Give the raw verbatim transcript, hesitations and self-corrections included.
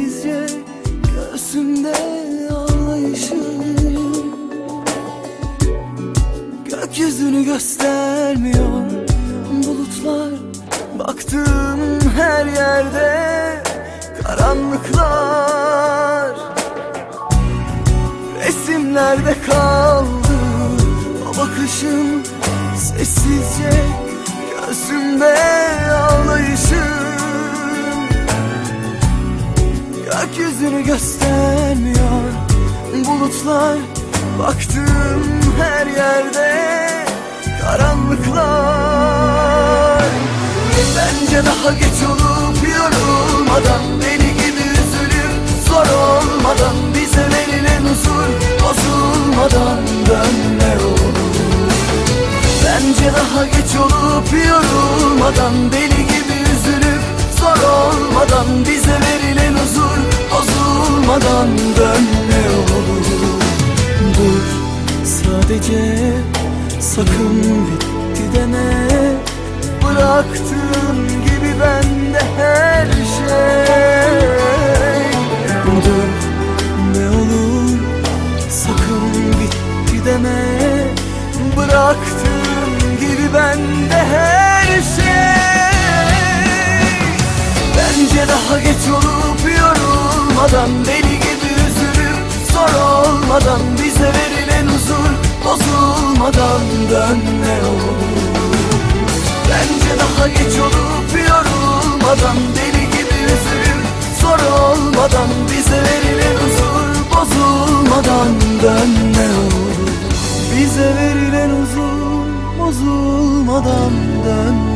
sessizce göğsümde ağlayışım. Gökyüzünü göstermiyor bulutlar, baktığım her yerde karanlıklar. Resimlerde kaldı o bakışın, sessizce göğsümde ağlayışım. Gökyüzünü göstermiyor bulutlar, baktığım her yerde karanlıklar. Bence daha geç olup yorulmadan, deli gibi üzülüp zor olmadan, bize verilen huzur bozulmadan dönme olur. Bence daha geç olup yorulmadan, deli gibi üzülüp zor olmadan, bize verilen huzur bozulmadan dönme olur. Dur sadece, sakın bitti deme, bıraktığın gibi bende her şey. Dur ne olur, sakın bitti deme, bıraktığın gibi bende her şey. Bence daha geç olup yorulmadan, deli gibi üzülüp zor olmadan, bize verilen huzur bozulmadan dönme olur. Bence daha geç olup yorulmadan, deli gibi üzülüp zor olmadan, bize verilen huzur bozulmadan dönme olur. Bize verilen huzur bozulmadan dönme.